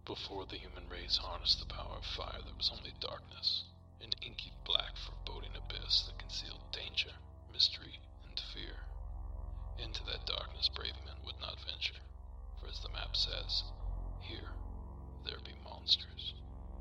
Before the human race harnessed the power of fire, there was only darkness, an inky black foreboding abyss that concealed danger, mystery, and fear. Into that darkness brave men would not venture, for as the map says, here there be monsters.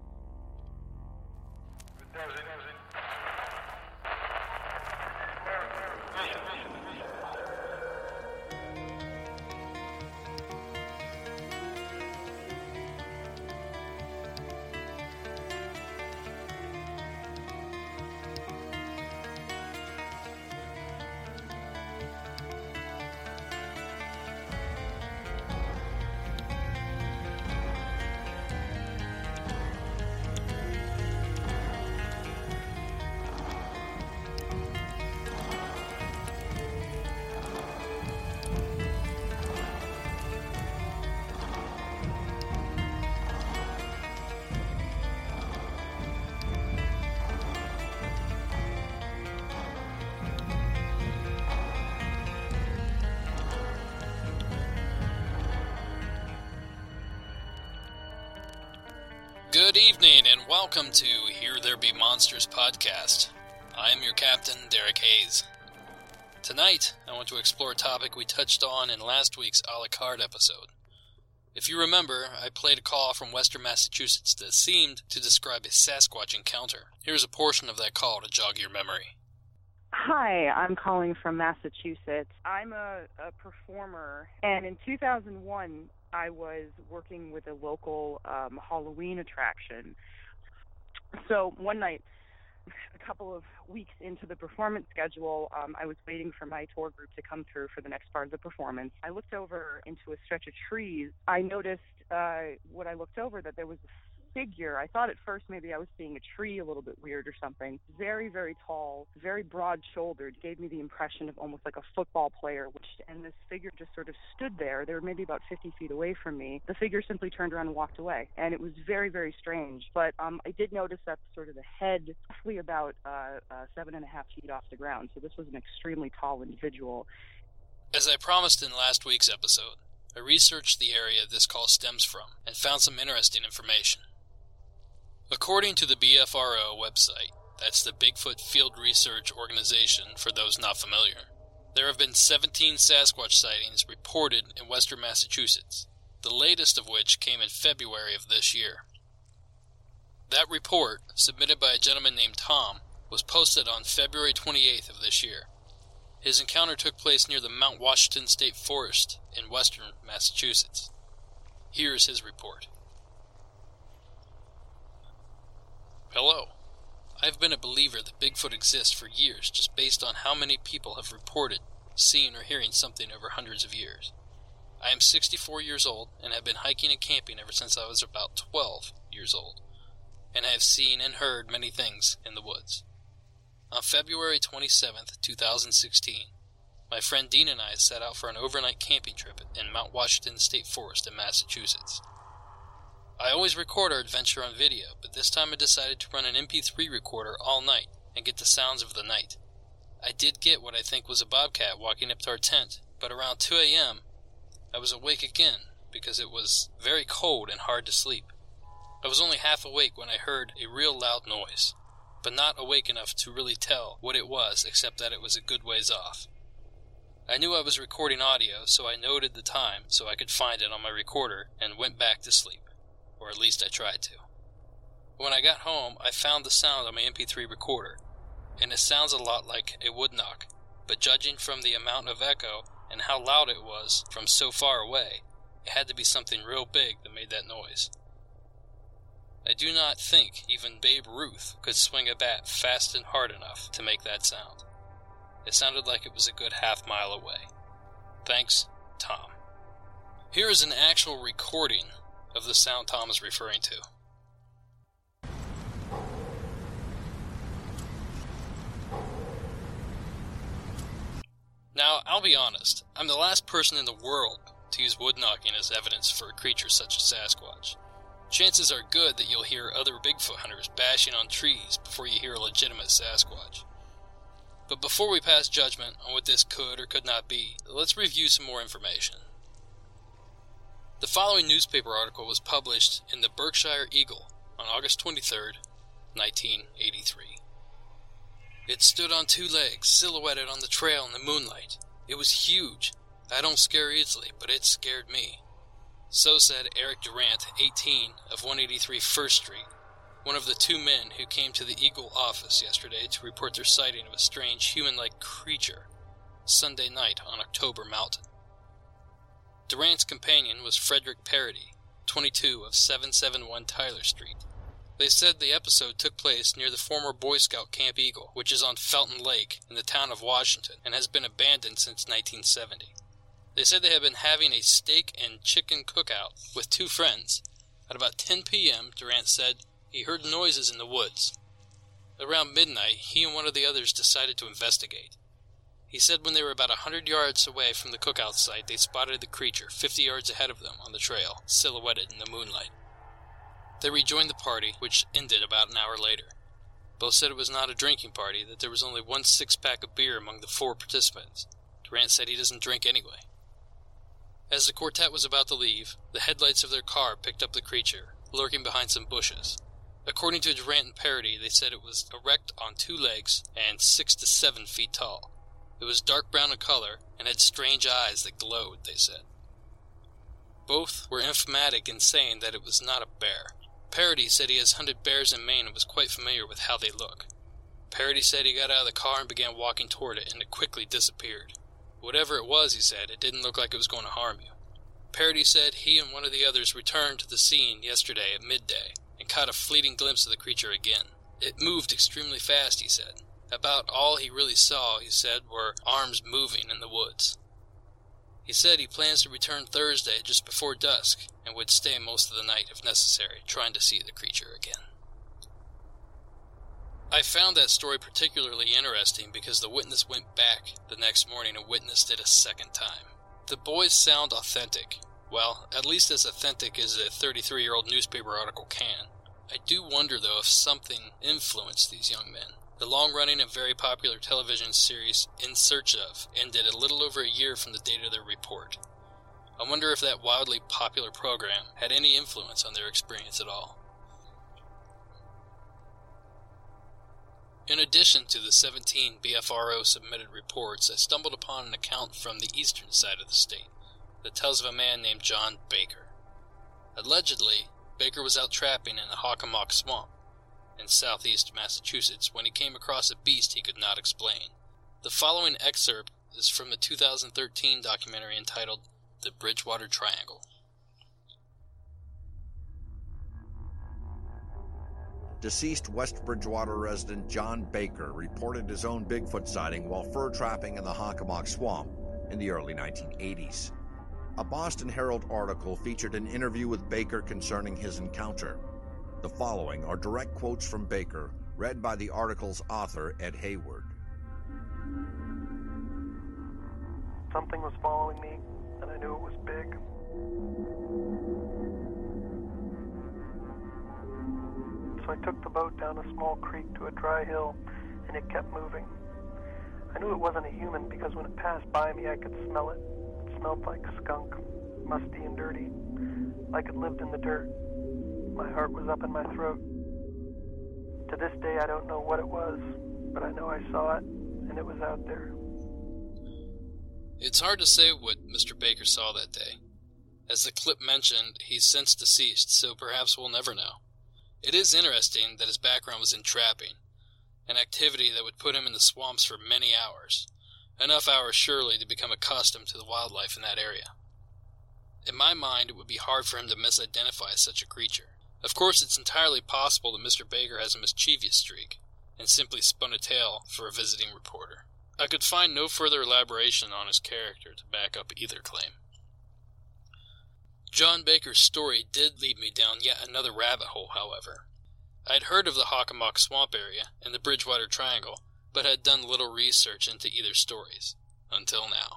Good evening, and welcome to Here There Be Monsters podcast. I am your captain, Derek Hayes. Tonight, I want to explore a topic we touched on in last week's a la carte episode. If you remember, I played a call from Western Massachusetts that seemed to describe a Sasquatch encounter. Here's a portion of that call to jog your memory. Hi, I'm calling from Massachusetts. I'm a performer, and in 2001, I was working with a local Halloween attraction. So one night, a couple of weeks into the performance schedule, I was waiting for my tour group to come through for the next part of the performance. I looked over into a stretch of trees. I noticed when I looked over that there was a figure. I thought at first maybe I was seeing a tree a little bit weird or something. Very, very tall, very broad-shouldered, gave me the impression of almost like a football player, and this figure just sort of stood there. They were maybe about 50 feet away from me. The figure simply turned around and walked away, and it was very, very strange. But I did notice that sort of the head, roughly about 7.5 feet off the ground, so this was an extremely tall individual. As I promised in last week's episode, I researched the area this call stems from and found some interesting information. According to the BFRO website, that's the Bigfoot Field Research Organization for those not familiar, there have been 17 Sasquatch sightings reported in western Massachusetts, the latest of which came in February of this year. That report, submitted by a gentleman named Tom, was posted on February 28th of this year. His encounter took place near the Mount Washington State Forest in western Massachusetts. Here's his report. Hello. I've been a believer that Bigfoot exists for years just based on how many people have reported seeing or hearing something over hundreds of years. I am 64 years old and have been hiking and camping ever since I was about 12 years old, and I have seen and heard many things in the woods. On February 27th, 2016, my friend Dean and I set out for an overnight camping trip in Mount Washington State Forest in Massachusetts. I always record our adventure on video, but this time I decided to run an MP3 recorder all night and get the sounds of the night. I did get what I think was a bobcat walking up to our tent, but around 2 a.m., I was awake again because it was very cold and hard to sleep. I was only half awake when I heard a real loud noise, but not awake enough to really tell what it was except that it was a good ways off. I knew I was recording audio, so I noted the time so I could find it on my recorder and went back to sleep. Or at least I tried to. When I got home, I found the sound on my MP3 recorder, and it sounds a lot like a wood knock, but judging from the amount of echo and how loud it was from so far away, it had to be something real big that made that noise. I do not think even Babe Ruth could swing a bat fast and hard enough to make that sound. It sounded like it was a good half-mile away. Thanks, Tom. Here is an actual recording of the sound Tom is referring to. Now, I'll be honest, I'm the last person in the world to use wood knocking as evidence for a creature such as Sasquatch. Chances are good that you'll hear other Bigfoot hunters bashing on trees before you hear a legitimate Sasquatch. But before we pass judgment on what this could or could not be, let's review some more information. The following newspaper article was published in the Berkshire Eagle on August 23, 1983. It stood on two legs, silhouetted on the trail in the moonlight. It was huge. I don't scare easily, but it scared me. So said Eric Durant, 18, of 183 First Street, one of the two men who came to the Eagle office yesterday to report their sighting of a strange human-like creature Sunday night on October Mountain. Durant's companion was Frederick Parody, 22, of 771 Tyler Street. They said the episode took place near the former Boy Scout Camp Eagle, which is on Felton Lake in the town of Washington and has been abandoned since 1970. They said they had been having a steak and chicken cookout with two friends. At about 10 p.m., Durant said he heard noises in the woods. Around midnight, he and one of the others decided to investigate. He said when they were about 100 yards away from the cookout site, they spotted the creature 50 yards ahead of them on the trail, silhouetted in the moonlight. They rejoined the party, which ended about an hour later. Both said it was not a drinking party, that there was only 1 6-pack of beer among the 4 participants. Durant said he doesn't drink anyway. As the quartet was about to leave, the headlights of their car picked up the creature, lurking behind some bushes. According to Durant and Parody, they said it was erect on 2 legs and 6 to 7 feet tall. It was dark brown in color and had strange eyes that glowed, they said. Both were emphatic in saying that it was not a bear. Parody said he has hunted bears in Maine and was quite familiar with how they look. Parody said he got out of the car and began walking toward it, and it quickly disappeared. Whatever it was, he said, it didn't look like it was going to harm you. Parody said he and one of the others returned to the scene yesterday at midday and caught a fleeting glimpse of the creature again. It moved extremely fast, he said. About all he really saw, he said, were arms moving in the woods. He said he plans to return Thursday just before dusk and would stay most of the night if necessary, trying to see the creature again. I found that story particularly interesting because the witness went back the next morning and witnessed it a second time. The boys sound authentic. Well, at least as authentic as a 33-year-old newspaper article can. I do wonder, though, if something influenced these young men. The long-running and very popular television series In Search Of ended a little over a year from the date of their report. I wonder if that wildly popular program had any influence on their experience at all. In addition to the 17 BFRO submitted reports, I stumbled upon an account from the eastern side of the state that tells of a man named John Baker. Allegedly, Baker was out trapping in the Hockomock Swamp in southeast Massachusetts when he came across a beast he could not explain. The following excerpt is from a 2013 documentary entitled The Bridgewater Triangle. Deceased West Bridgewater resident John Baker reported his own Bigfoot sighting while fur trapping in the Hockomock Swamp in the early 1980s. A Boston Herald article featured an interview with Baker concerning his encounter. The following are direct quotes from Baker, read by the article's author, Ed Hayward. Something was following me, and I knew it was big. So I took the boat down a small creek to a dry hill, and it kept moving. I knew it wasn't a human because when it passed by me, I could smell it. It smelled like skunk, musty and dirty, like it lived in the dirt. My heart was up in my throat. To this day, I don't know what it was, but I know I saw it, and it was out there. It's hard to say what Mr. Baker saw that day. As the clip mentioned, he's since deceased, so perhaps we'll never know. It is interesting that his background was in trapping, an activity that would put him in the swamps for many hours, enough hours surely to become accustomed to the wildlife in that area. In my mind, it would be hard for him to misidentify such a creature. Of course, it's entirely possible that Mr. Baker has a mischievous streak, and simply spun a tale for a visiting reporter. I could find no further elaboration on his character to back up either claim. John Baker's story did lead me down yet another rabbit hole, however. I'd heard of the Hockomock Swamp area and the Bridgewater Triangle, but had done little research into either stories, until now.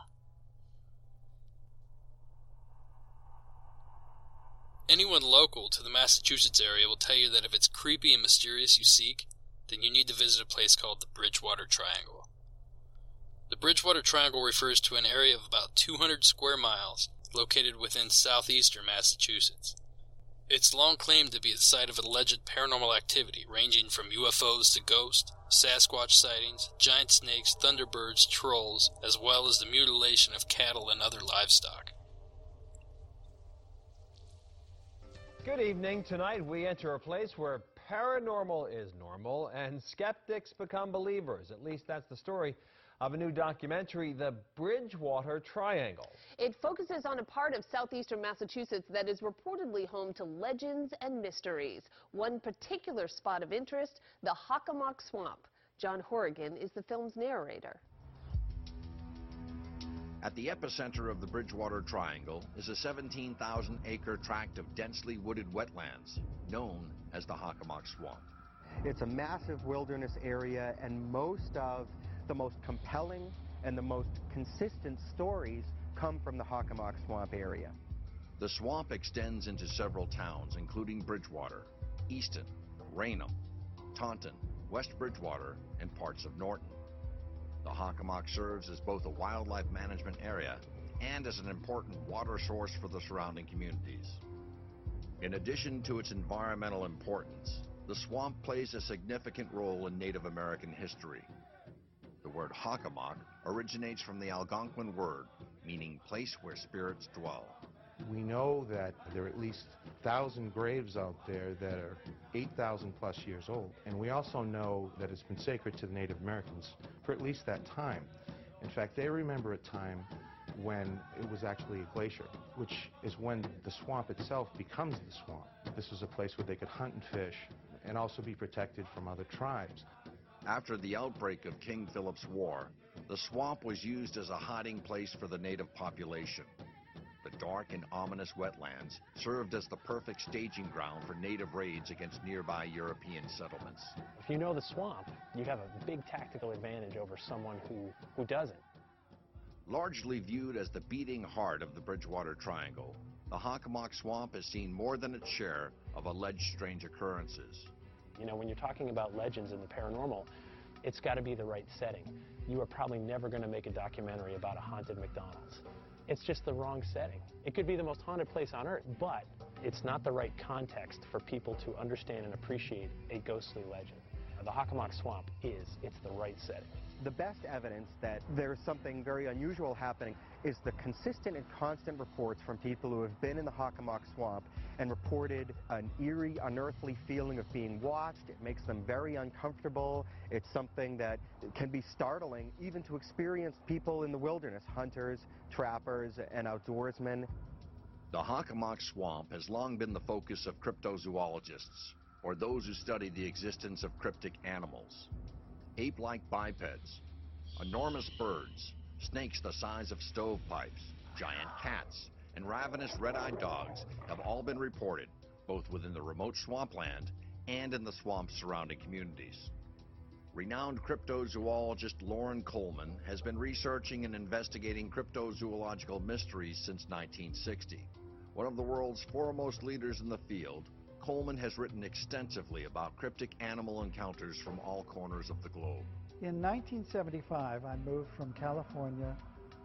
Anyone local to the Massachusetts area will tell you that if it's creepy and mysterious you seek, then you need to visit a place called the Bridgewater Triangle. The Bridgewater Triangle refers to an area of about 200 square miles located within southeastern Massachusetts. It's long claimed to be the site of alleged paranormal activity ranging from UFOs to ghosts, Sasquatch sightings, giant snakes, thunderbirds, trolls, as well as the mutilation of cattle and other livestock. Good evening. Tonight we enter a place where paranormal is normal and skeptics become believers. At least that's the story of a new documentary, The Bridgewater Triangle. It focuses on a part of southeastern Massachusetts that is reportedly home to legends and mysteries. One particular spot of interest, the Hockomock Swamp. John Horrigan is the film's narrator. At the epicenter of the Bridgewater Triangle is a 17,000-acre tract of densely wooded wetlands known as the Hockomock Swamp. It's a massive wilderness area, and most of the most compelling and the most consistent stories come from the Hockomock Swamp area. The swamp extends into several towns, including Bridgewater, Easton, Raynham, Taunton, West Bridgewater, and parts of Norton. The Hockomock serves as both a wildlife management area and as an important water source for the surrounding communities. In addition to its environmental importance, the swamp plays a significant role in Native American history. The word Hockomock originates from the Algonquin word, meaning place where spirits dwell. We know that there are at least 1,000 graves out there that are 8,000 plus years old. And we also know that it's been sacred to the Native Americans for at least that time. In fact, they remember a time when it was actually a glacier, which is when the swamp itself becomes the swamp. This was a place where they could hunt and fish and also be protected from other tribes. After the outbreak of King Philip's War, the swamp was used as a hiding place for the native population. The dark and ominous wetlands served as the perfect staging ground for native raids against nearby European settlements. If you know the swamp, you have a big tactical advantage over someone who doesn't. Largely viewed as the beating heart of the Bridgewater Triangle, the Hockomock Swamp has seen more than its share of alleged strange occurrences. You know, when you're talking about legends in the paranormal, it's got to be the right setting. You are probably never going to make a documentary about a haunted McDonald's. It's just the wrong setting. It could be the most haunted place on earth, but it's not the right context for people to understand and appreciate a ghostly legend. The Hockomock Swamp it's the right setting. The best evidence that there's something very unusual happening is the consistent and constant reports from people who have been in the Hockomock Swamp and reported an eerie, unearthly feeling of being watched. It makes them very uncomfortable. It's something that can be startling even to experienced people in the wilderness, hunters, trappers, and outdoorsmen. The Hockomock Swamp has long been the focus of cryptozoologists, or those who study the existence of cryptic animals. Ape-like bipeds, enormous birds, snakes the size of stovepipes, giant cats, and ravenous red-eyed dogs have all been reported, both within the remote swampland and in the swamps surrounding communities. Renowned cryptozoologist Loren Coleman has been researching and investigating cryptozoological mysteries since 1960. One of the world's foremost leaders in the field, Coleman has written extensively about cryptic animal encounters from all corners of the globe. In 1975, I moved from California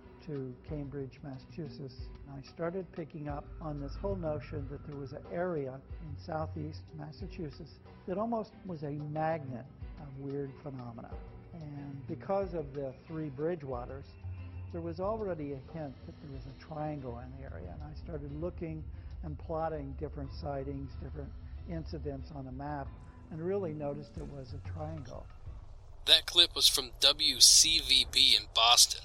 to Cambridge, Massachusetts. I started picking up on this whole notion that there was an area in southeast Massachusetts that almost was a magnet of weird phenomena. And because of the three Bridgewaters, there was already a hint that there was a triangle in the area. And I started looking and plotting different sightings, different incidents on a map, and really noticed it was a triangle. That clip was from WCVB in Boston.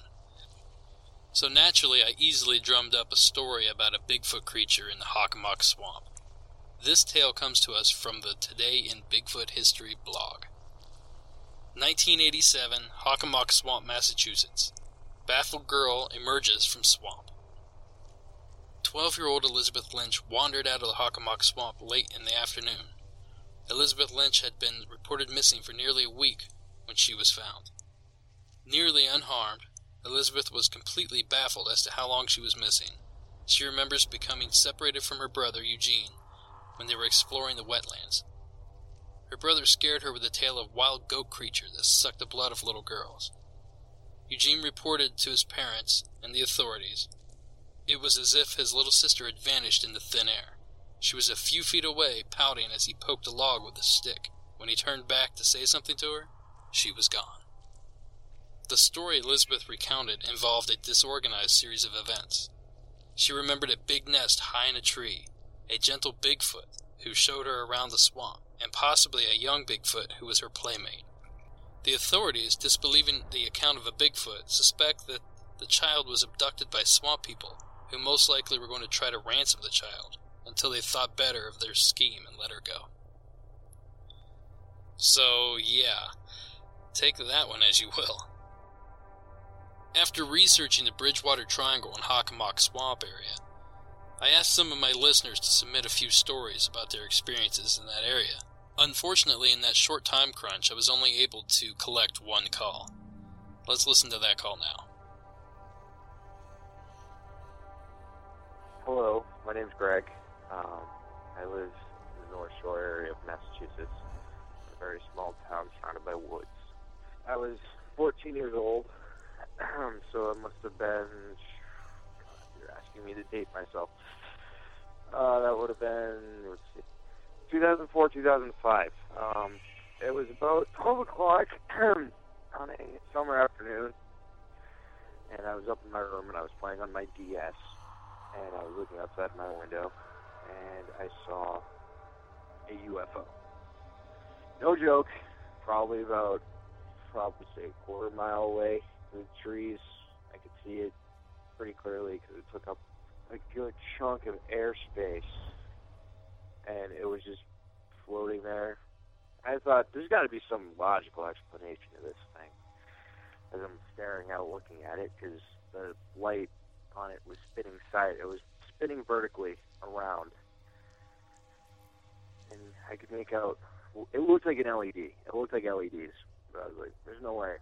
So naturally, I easily drummed up a story about a Bigfoot creature in the Hockomock Swamp. This tale comes to us from the Today in Bigfoot History blog. 1987, Hockomock Swamp, Massachusetts. Baffled girl emerges from swamp. 12-year-old Elizabeth Lynch wandered out of the Hockomock Swamp late in the afternoon. Elizabeth Lynch had been reported missing for nearly a week when she was found. Nearly unharmed, Elizabeth was completely baffled as to how long she was missing. She remembers becoming separated from her brother, Eugene, when they were exploring the wetlands. Her brother scared her with a tale of wild goat creature that sucked the blood of little girls. Eugene reported to his parents and the authorities. It was as if his little sister had vanished into thin air. She was a few feet away, pouting as he poked a log with a stick. When he turned back to say something to her, she was gone. The story Elizabeth recounted involved a disorganized series of events. She remembered a big nest high in a tree, a gentle Bigfoot who showed her around the swamp, and possibly a young Bigfoot who was her playmate. The authorities, disbelieving the account of a Bigfoot, suspect that the child was abducted by swamp people, who most likely were going to try to ransom the child, until they thought better of their scheme and let her go. So, yeah, take that one as you will. After researching the Bridgewater Triangle and Hockomock Swamp area, I asked some of my listeners to submit a few stories about their experiences in that area. Unfortunately, in that short time crunch, I was only able to collect one call. Let's listen to that call now. Hello, my name's Greg. I live in the North Shore area of Massachusetts, a very small town surrounded by woods. I was 14 years old, so it must have been, you're asking me to date myself. That would have been, 2004, 2005. It was about 12 o'clock on a summer afternoon, and I was up in my room and I was playing on my DS, and I was looking outside my window, and I saw a UFO. No joke, probably say a quarter mile away through the trees. I could see it pretty clearly because it took up a good chunk of airspace, and it was just floating there. I thought, there's got to be some logical explanation to this thing. As I'm staring out looking at it, because the light on it was spinning vertically around. And I could make out, it looked like an LED. It looked like LEDs. But I was like, there's no way.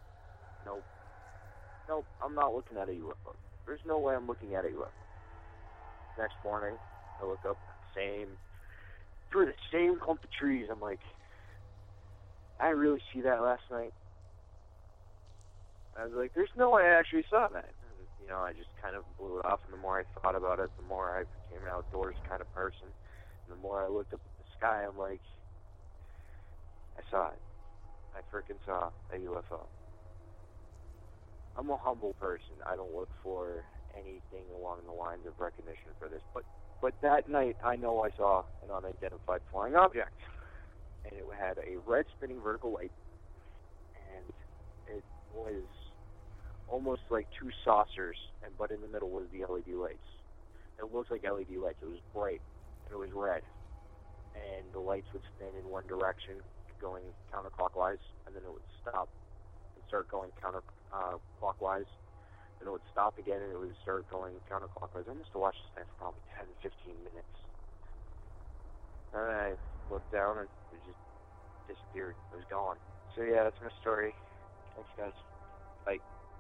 Nope, I'm not looking at a UFO. There's no way I'm looking at a UFO. Next morning, I look up, through the same clump of trees. I'm like, I really see that last night. I was like, there's no way I actually saw that. And, I just kind of blew it off, and the more I thought about it, the more I became an outdoors kind of person. And the more I looked up at the sky, I'm like, I saw it. I freaking saw a UFO. I'm a humble person. I don't look for anything along the lines of recognition for this. But that night, I know I saw an unidentified flying object. And it had a red spinning vertical light. And it was almost like two saucers, but in the middle was the LED lights. It looked like LED lights. It was bright, and it was red. And the lights would spin in one direction, going counterclockwise, and then it would stop and start going counterclockwise. Then it would stop again, and it would start going counterclockwise. I must have watched this thing for probably 10, 15 minutes. And then I looked down, and it just disappeared. It was gone. So yeah, that's my story. Thanks, guys. Bye.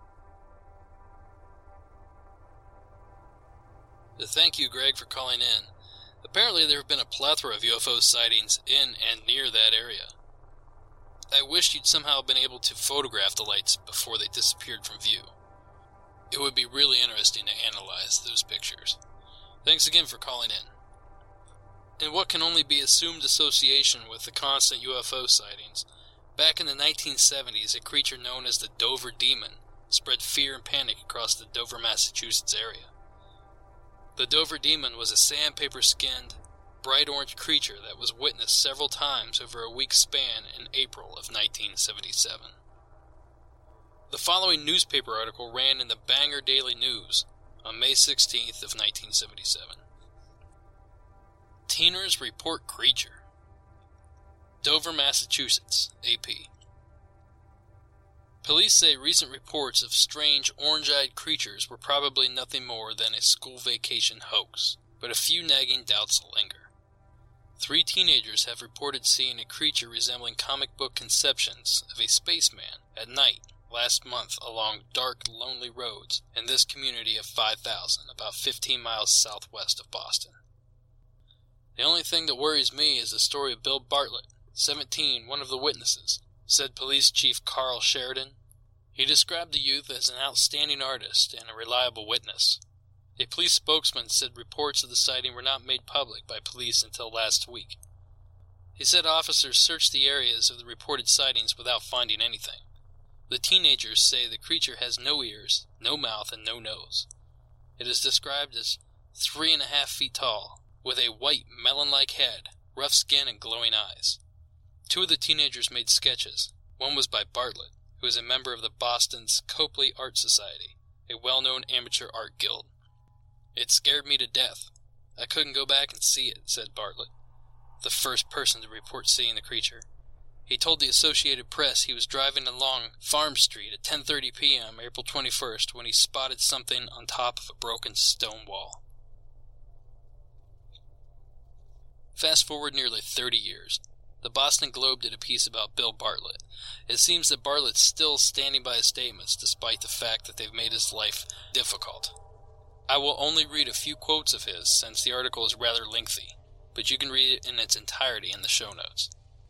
Thank you, Greg, for calling in. Apparently there have been a plethora of UFO sightings in and near that area. I wish you'd somehow been able to photograph the lights before they disappeared from view. It would be really interesting to analyze those pictures. Thanks again for calling in. In what can only be assumed association with the constant UFO sightings, back in the 1970s, a creature known as the Dover Demon spread fear and panic across the Dover, Massachusetts area. The Dover Demon was a sandpaper-skinned, bright orange creature that was witnessed several times over a week's span in April of 1977. The following newspaper article ran in the Bangor Daily News on May 16th of 1977. Teeners report creature. Dover, Massachusetts, AP. Police say recent reports of strange orange-eyed creatures were probably nothing more than a school vacation hoax, but a few nagging doubts linger. 3 teenagers have reported seeing a creature resembling comic book conceptions of a spaceman at night last month along dark, lonely roads in this community of 5,000, about 15 miles southwest of Boston. The only thing that worries me is the story of Bill Bartlett, 17, one of the witnesses, said Police Chief Carl Sheridan. He described the youth as an outstanding artist and a reliable witness. A police spokesman said reports of the sighting were not made public by police until last week. He said officers searched the areas of the reported sightings without finding anything. The teenagers say the creature has no ears, no mouth, and no nose. It is described as 3.5 feet tall, with a white melon-like head, rough skin, and glowing eyes. 2 of the teenagers made sketches. One was by Bartlett, who is a member of the Boston's Copley Art Society, a well-known amateur art guild. It scared me to death. I couldn't go back and see it, said Bartlett, the first person to report seeing the creature. He told the Associated Press he was driving along Farm Street at 10:30 p.m. April 21st when he spotted something on top of a broken stone wall. Fast forward nearly 30 years. The Boston Globe did a piece about Bill Bartlett. It seems that Bartlett's still standing by his statements despite the fact that they've made his life difficult. I will only read a few quotes of his since the article is rather lengthy, but you can read it in its entirety in the show notes.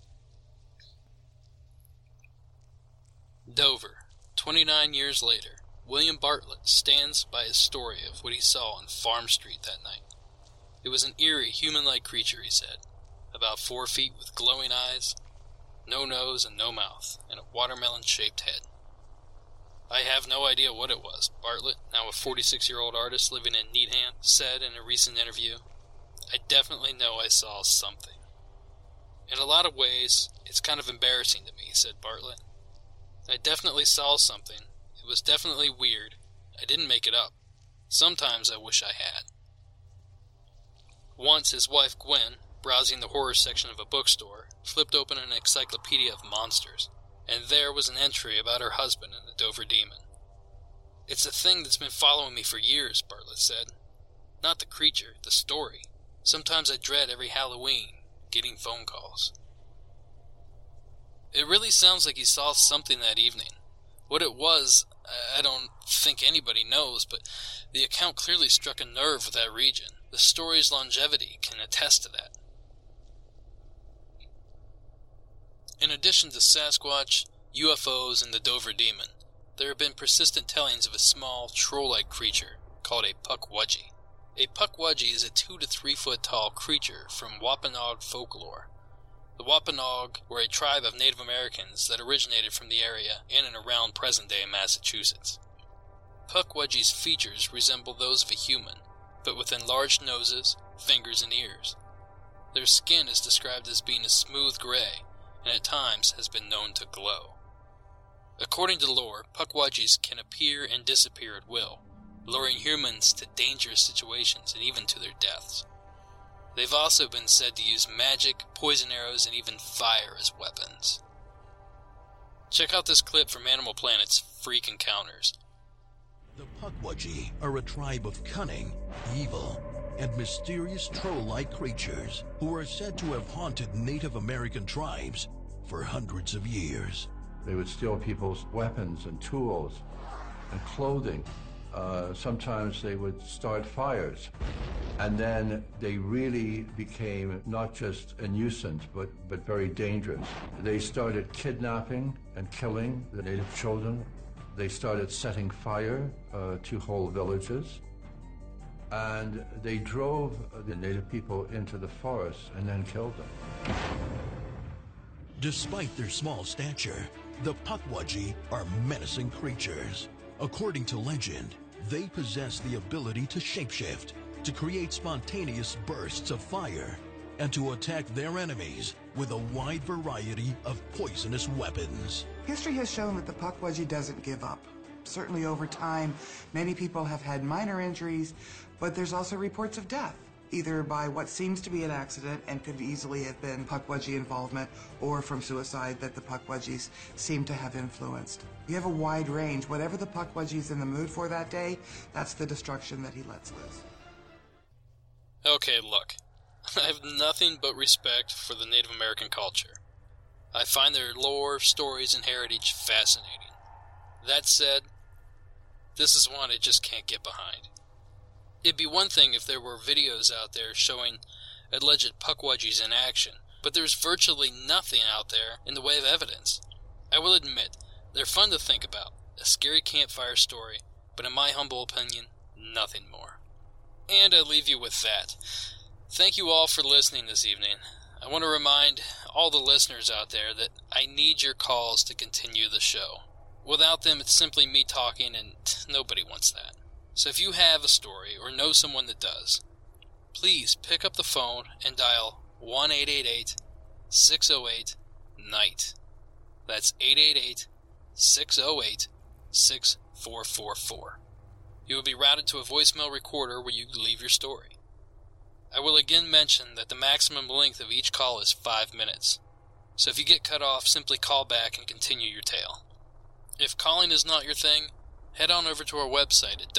Dover. 29 years later, William Bartlett stands by his story of what he saw on Farm Street that night. It was an eerie, human-like creature, he said, about 4 feet with glowing eyes, no nose and no mouth, and a watermelon-shaped head. I have no idea what it was, Bartlett, now a 46-year-old artist living in Needham, said in a recent interview. I definitely know I saw something. In a lot of ways, it's kind of embarrassing to me, said Bartlett. I definitely saw something. It was definitely weird. I didn't make it up. Sometimes I wish I had. Once his wife Gwen, browsing the horror section of a bookstore, flipped open an encyclopedia of monsters, and there was an entry about her husband and the Dover Demon. It's a thing that's been following me for years, Bartlett said. Not the creature, the story. Sometimes I dread every Halloween, getting phone calls. It really sounds like he saw something that evening. What it was, I don't think anybody knows, but the account clearly struck a nerve with that region. The story's longevity can attest to that. In addition to Sasquatch, UFOs, and the Dover Demon, there have been persistent tellings of a small, troll-like creature called a Pukwudgie. A Pukwudgie is a 2 to 3 foot tall creature from Wampanoag folklore. The Wampanoag were a tribe of Native Americans that originated from the area in and around present-day Massachusetts. Pukwudgie's features resemble those of a human, but with enlarged noses, fingers, and ears. Their skin is described as being a smooth gray, and at times has been known to glow. According to lore, Pukwudgies can appear and disappear at will, luring humans to dangerous situations and even to their deaths. They've also been said to use magic, poison arrows, and even fire as weapons. Check out this clip from Animal Planet's Freak Encounters. The Pukwudgie are a tribe of cunning, evil, and mysterious troll-like creatures who are said to have haunted Native American tribes for hundreds of years. They would steal people's weapons and tools and clothing. Sometimes they would start fires. And then they really became not just a nuisance, but very dangerous. They started kidnapping and killing the native children. They started setting fire to whole villages. And they drove the native people into the forest and then killed them. Despite their small stature, the Pukwudgie are menacing creatures. According to legend, they possess the ability to shapeshift, to create spontaneous bursts of fire, and to attack their enemies with a wide variety of poisonous weapons. History has shown that the Pukwudgie doesn't give up. Certainly over time, many people have had minor injuries, but there's also reports of death, either by what seems to be an accident and could easily have been Pukwudgie involvement, or from suicide that the Pukwudgies seem to have influenced. You have a wide range. Whatever the Pukwudgie's in the mood for that day, that's the destruction that he lets loose. Okay, look. I have nothing but respect for the Native American culture. I find their lore, stories, and heritage fascinating. That said, this is one I just can't get behind. It'd be one thing if there were videos out there showing alleged Pukwudgies in action, but there's virtually nothing out there in the way of evidence. I will admit, they're fun to think about, a scary campfire story, but in my humble opinion, nothing more. And I leave you with that. Thank you all for listening this evening. I want to remind all the listeners out there that I need your calls to continue the show. Without them, it's simply me talking, and nobody wants that. So if you have a story or know someone that does, please pick up the phone and dial 1-888-608-NIGHT. That's 888-608-6444. You will be routed to a voicemail recorder where you can leave your story. I will again mention that the maximum length of each call is 5 minutes. So if you get cut off, simply call back and continue your tale. If calling is not your thing, head on over to our website at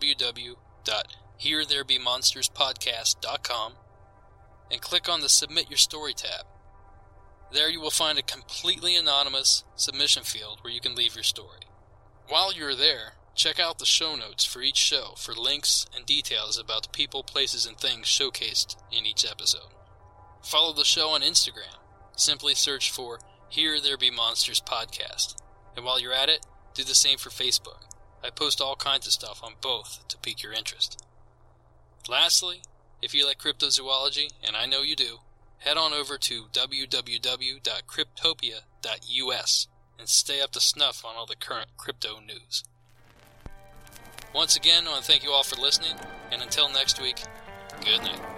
www.heretherebemonsterspodcast.com and click on the Submit Your Story tab. There you will find a completely anonymous submission field where you can leave your story. While you're there, check out the show notes for each show for links and details about the people, places, and things showcased in each episode. Follow the show on Instagram. Simply search for Here There Be Monsters Podcast. And while you're at it, do the same for Facebook. I post all kinds of stuff on both to pique your interest. Lastly, if you like cryptozoology, and I know you do, head on over to www.cryptopia.us and stay up to snuff on all the current crypto news. Once again, I want to thank you all for listening, and until next week, good night.